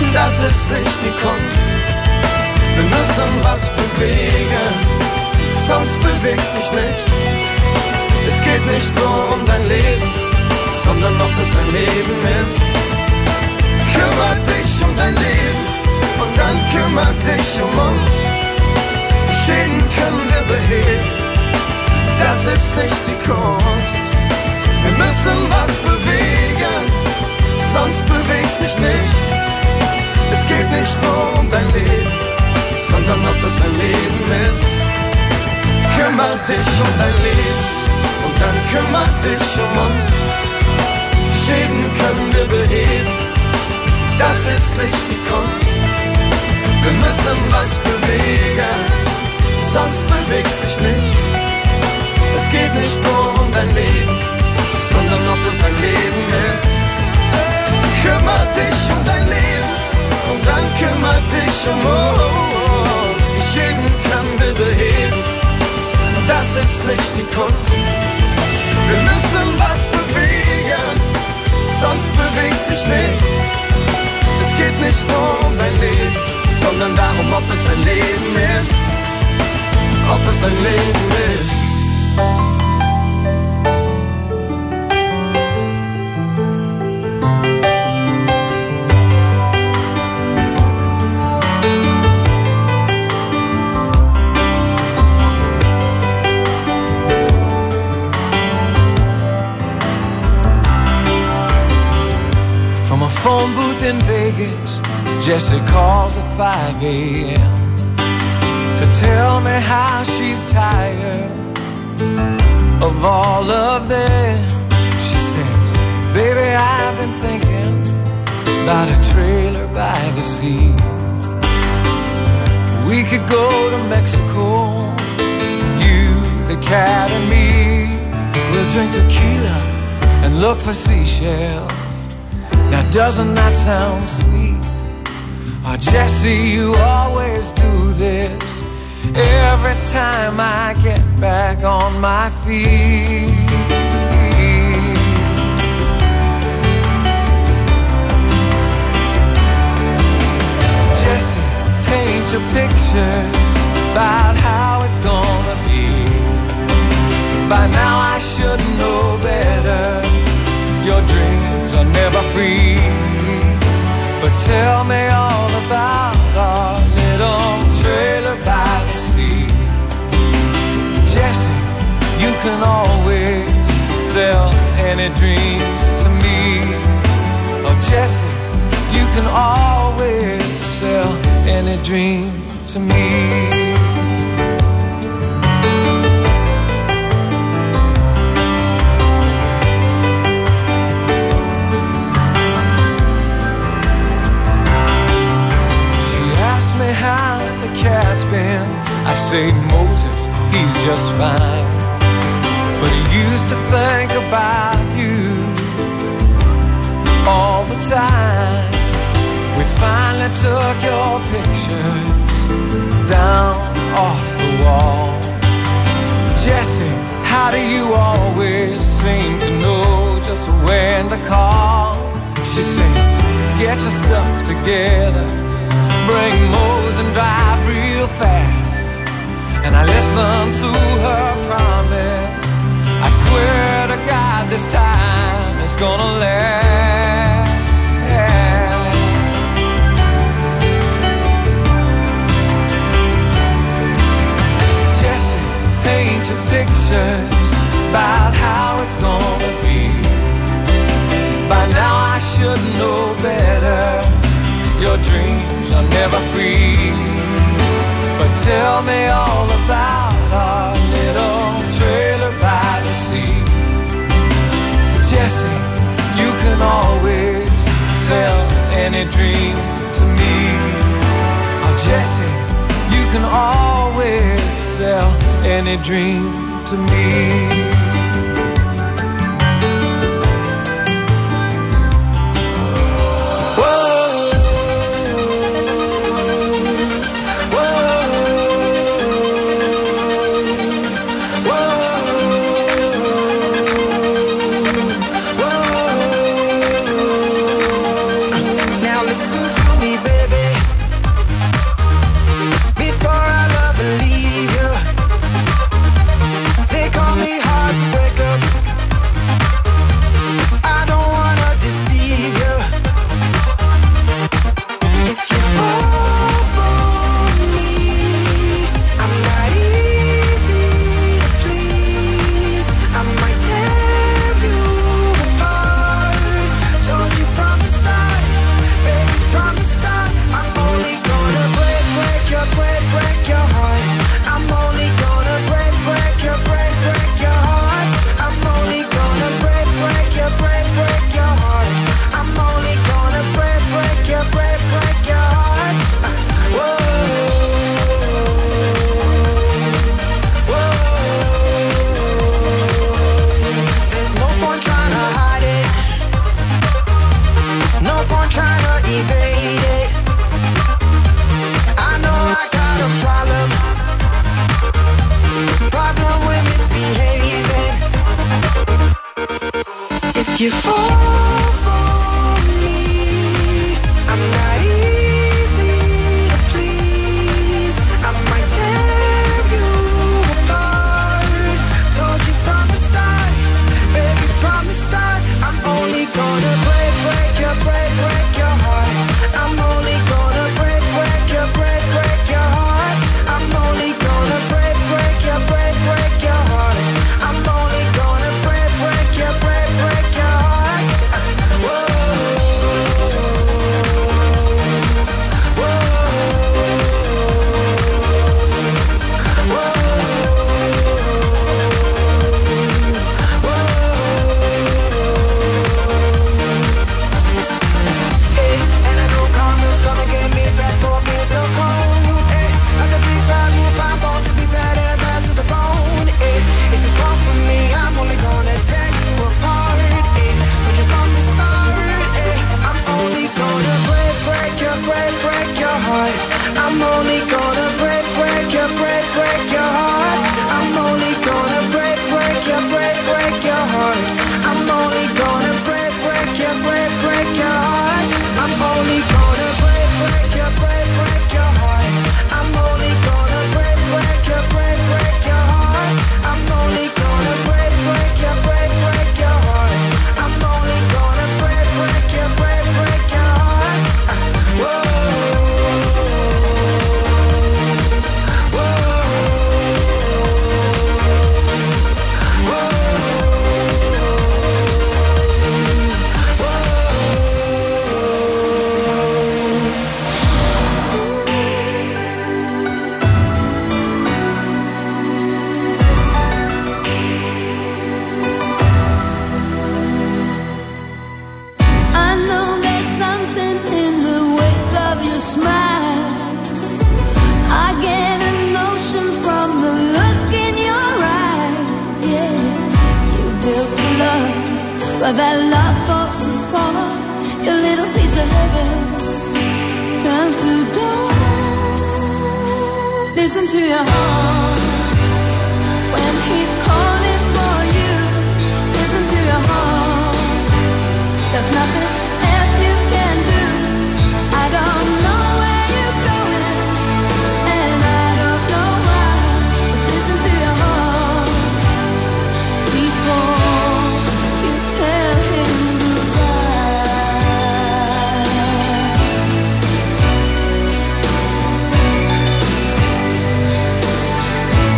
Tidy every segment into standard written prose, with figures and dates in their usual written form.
Das ist nicht die Kunst. Wir müssen was bewegen, sonst bewegt sich nichts. Es geht nicht nur um dein Leben, sondern ob es ein Leben ist. Kümmer dich um dein Leben und dann kümmer dich um uns. Die Schäden können wir beheben, das ist nicht die Kunst. Wir müssen was bewegen, sonst bewegt sich nichts. Es geht nicht nur um dein Leben, sondern ob es ein Leben ist. Kümmer dich um dein Leben und dann kümmer dich um uns. Die Schäden können wir beheben, das ist nicht die Kunst. Wir müssen was bewegen, sonst bewegt sich nichts. Es geht nicht nur um dein Leben, sondern ob es ein Leben ist. Kümmer dich um dein Leben und dann kümmer dich um uns. Die Schäden können wir beheben, das ist nicht die Kunst. Wir müssen was bewegen, sonst bewegt sich nichts. Es geht nicht nur um dein Leben, sondern darum, ob es ein Leben ist. Ob es ein Leben ist. Phone booth in Vegas, Jessie calls at 5 a.m. to tell me how she's tired of all of them. She says, baby, I've been thinking about a trailer by the sea. We could go to Mexico, you, the cat and me. We'll drink tequila and look for seashells. Now doesn't that sound sweet? Oh, Jessie, you always do this every time I get back on my feet. Jessie, paint your pictures about how it's gonna be. By now I should know better. Your dreams are never free. But tell me all about our little trailer by the sea. Jessie, you can always sell any dream to me. Oh, Jessie, you can always sell any dream to me. How the cat's been, I say Moses, he's just fine. But he used to think about you all the time. We finally took your pictures down off the wall. Jessie, how do you always seem to know just when to call? She says, get your stuff together, bring Mose and drive real fast. And I listen to her promise. I swear to God this time it's gonna last. Jessie, paint your pictures about how it's gonna be. By now I should know better. Your dreams are never free. But tell me all about our little trailer by the sea. Jessie, you can always sell any dream to me. Oh, Jessie, you can always sell any dream to me. Now listen to me, baby. evade it. I know I got a problem with misbehaving. If you fall for me, I'm not easy to please. I might tear you apart. Told you from the start, baby, from the start. I'm only gonna break your heart. I'm only gonna break your heart. I'm only gonna break your heart. I'm only gonna break your heart. Whoa, whoa, and I know karma's gonna get me back for being so cold. Not to be bad, move, I'm born to be bad and bad to the bone. If you fall for me, I'm only gonna tear you apart. Told you from the start, I'm only gonna break your heart. I'm only gonna break your heart. I'm only gonna break your heart. I'm only gonna break your heart. I'm only gonna break your heart. I'm only gonna break your heart. I'm only gonna break your heart. I'm only gonna break your heart. Whoa, whoa, I know there's something in the wake of your smile. I get a notion from the look in your eyes. Yeah, you built a love, but that love falls apart. Your little piece of heaven turns to dawn. Listen to your heart when he's calling for you. Listen to your heart. There's nothing else you can do. I don't know where you're going, and I don't know why. But listen to your heart before you tell him goodbye.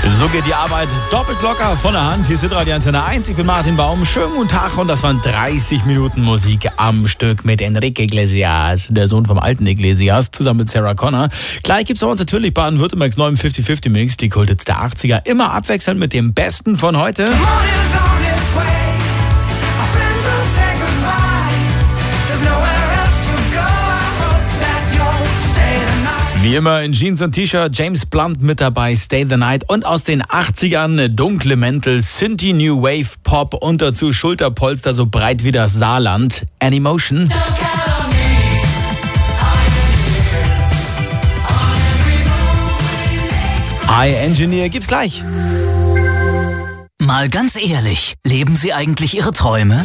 So geht die Arbeit doppelt locker von der Hand. Hier ist Radio Antenne 1. Ich bin Martin Baum. Schönen guten Tag und das waren 30 Minuten Musik am Stück mit Enrique Iglesias, der Sohn vom alten Iglesias, zusammen mit Sarah Connor. Gleich gibt es bei uns natürlich Baden-Württembergs neuen 50-50-Mix, die Kulthits der 80er, immer abwechselnd mit dem Besten von heute. Wie immer in Jeans und T-Shirt, James Blunt mit dabei, Stay the Night und aus den 80ern dunkle Mäntel, Synthie New Wave Pop und dazu Schulterpolster so breit wie das Saarland, Animotion. I-Engineer gibt's gleich. Mal ganz ehrlich, leben Sie eigentlich Ihre Träume?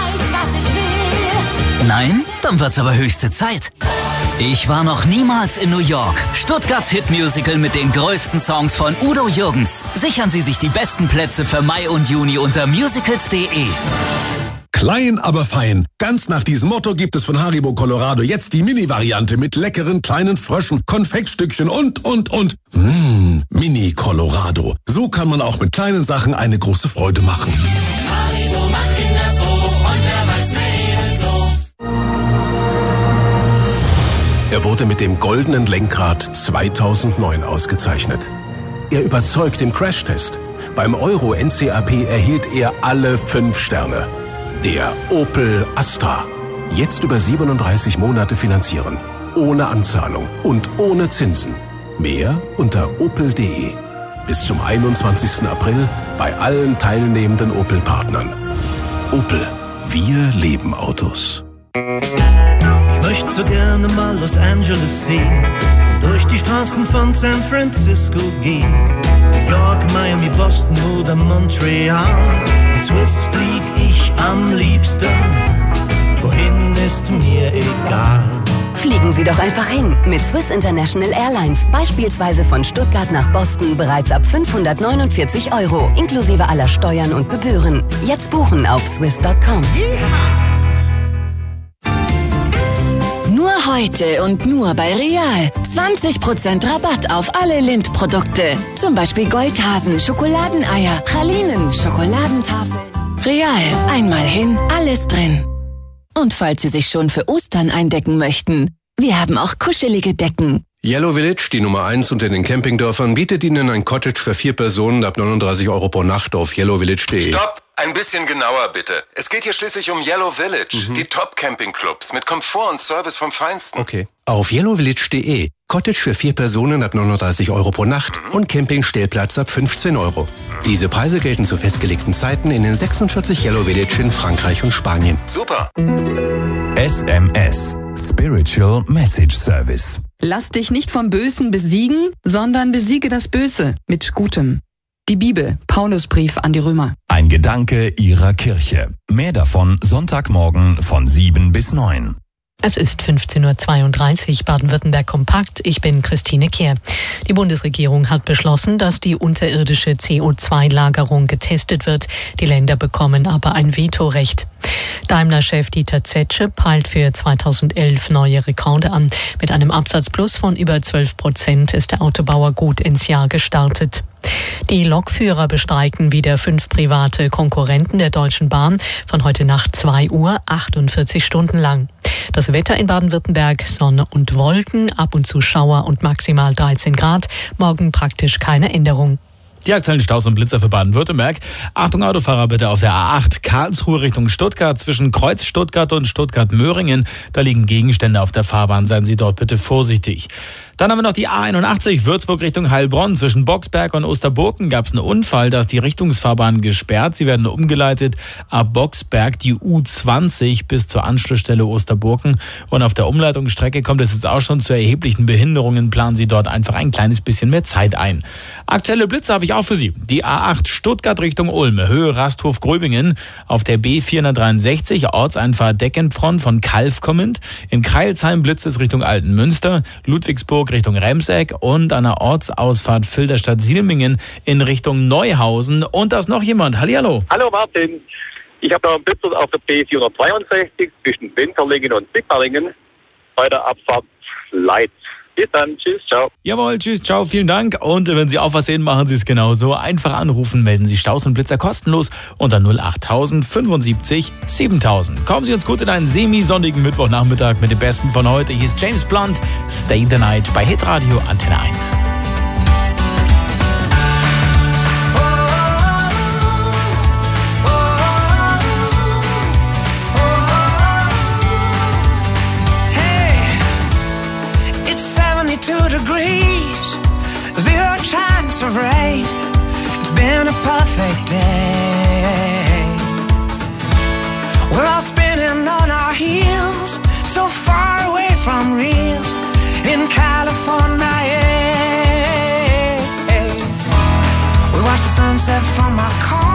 Nein? Dann wird's aber höchste Zeit. Ich war noch niemals in New York. Stuttgarts Hitmusical mit den größten Songs von Udo Jürgens. Sichern Sie sich die besten Plätze für Mai und Juni unter musicals.de. Klein, aber fein. Ganz nach diesem Motto gibt es von Haribo Colorado jetzt die Mini-Variante mit leckeren kleinen Fröschen, Konfektstückchen und. Mini Colorado. So kann man auch mit kleinen Sachen eine große Freude machen. Haribo macht Kinder froh und Erwachsene ebenso. Er wurde mit dem Goldenen Lenkrad 2009 ausgezeichnet. Er überzeugt im Crashtest. Beim Euro NCAP erhielt er alle 5 Sterne. Der Opel Astra. Jetzt über 37 Monate finanzieren. Ohne Anzahlung und ohne Zinsen. Mehr unter opel.de. Bis zum 21. April bei allen teilnehmenden Opel-Partnern. Opel. Wir leben Autos. Ich möchte so gerne mal Los Angeles sehen, durch die Straßen von San Francisco gehen. New York, Miami, Boston oder Montreal. Mit Swiss flieg ich am liebsten, wohin ist mir egal. Fliegen Sie doch einfach hin mit Swiss International Airlines, beispielsweise von Stuttgart nach Boston bereits ab 549 €, inklusive aller Steuern und Gebühren. Jetzt buchen auf swiss.com. Nur heute und nur bei Real. 20% Rabatt auf alle Lindt-Produkte. Zum Beispiel Goldhasen, Schokoladeneier, Pralinen, Schokoladentafeln. Real, einmal hin, alles drin. Und falls Sie sich schon für Ostern eindecken möchten, wir haben auch kuschelige Decken. Yellow Village, die Nummer 1 unter den Campingdörfern, bietet Ihnen ein Cottage für 4 Personen ab 39 € pro Nacht auf yellowvillage.de. Stopp! Ein bisschen genauer bitte. Es geht hier schließlich um Yellow Village, die Top-Campingclubs mit Komfort und Service vom Feinsten. Okay. Auf yellowvillage.de. Cottage für 4 Personen ab 39 € pro Nacht und Campingstellplatz ab 15 €. Diese Preise gelten zu festgelegten Zeiten in den 46 Yellow Village in Frankreich und Spanien. Super. SMS. Spiritual Message Service. Lass dich nicht vom Bösen besiegen, sondern besiege das Böse mit Gutem. Die Bibel, Paulusbrief an die Römer. Ein Gedanke Ihrer Kirche. Mehr davon Sonntagmorgen von 7 bis 9. Es ist 15:32 Uhr, Baden-Württemberg kompakt. Ich bin Christine Kehr. Die Bundesregierung hat beschlossen, dass die unterirdische CO2-Lagerung getestet wird. Die Länder bekommen aber ein Vetorecht. Daimler-Chef Dieter Zetsche peilt für 2011 neue Rekorde an. Mit einem Absatzplus von über 12% ist der Autobauer gut ins Jahr gestartet. Die Lokführer bestreiken wieder 5 private Konkurrenten der Deutschen Bahn von heute Nacht 2 Uhr, 48 Stunden lang. Das Wetter in Baden-Württemberg, Sonne und Wolken, ab und zu Schauer und maximal 13 Grad. Morgen praktisch keine Änderung. Die aktuellen Staus und Blitzer für Baden-Württemberg. Achtung Autofahrer bitte auf der A8 Karlsruhe Richtung Stuttgart zwischen Kreuz Stuttgart und Stuttgart-Möhringen. Da liegen Gegenstände auf der Fahrbahn, seien Sie dort bitte vorsichtig. Dann haben wir noch die A81 Würzburg Richtung Heilbronn. Zwischen Boxberg und Osterburken gab es einen Unfall, da ist die Richtungsfahrbahn gesperrt. Sie werden umgeleitet ab Boxberg die U20 bis zur Anschlussstelle Osterburken. Und auf der Umleitungsstrecke kommt es jetzt auch schon zu erheblichen Behinderungen. Planen Sie dort einfach ein kleines bisschen mehr Zeit ein. Aktuelle Blitze habe ich auch für Sie. Die A8 Stuttgart Richtung Ulm, Höhe Rasthof-Gröbingen. Auf der B463 Ortseinfahrt Deckenfront von Kalf kommend. In Kreilsheim Blitz ist Richtung Altenmünster. Ludwigsburg Richtung Remseck und an der Ortsausfahrt Filderstadt-Silmingen in Richtung Neuhausen. Und da ist noch jemand. Hallihallo. Hallo Martin. Ich habe da einen Blitzer auf der B462 zwischen Winterlingen und Sipperlingen bei der Abfahrt Leitz. Bis dann, tschüss, ciao. Jawohl, tschüss, ciao, vielen Dank. Und wenn Sie auch was sehen, machen Sie es genauso. Einfach anrufen, melden Sie Staus und Blitzer kostenlos unter 08000 75 7000. Kommen Sie uns gut in einen semi-sonnigen Mittwochnachmittag mit dem Besten von heute. Hier ist James Blunt, Stay the Night bei Hitradio Antenne 1. Degrees, 0 chance of rain. It's been a perfect day. We're all spinning on our heels, so far away from real in California. We watch the sunset from our car.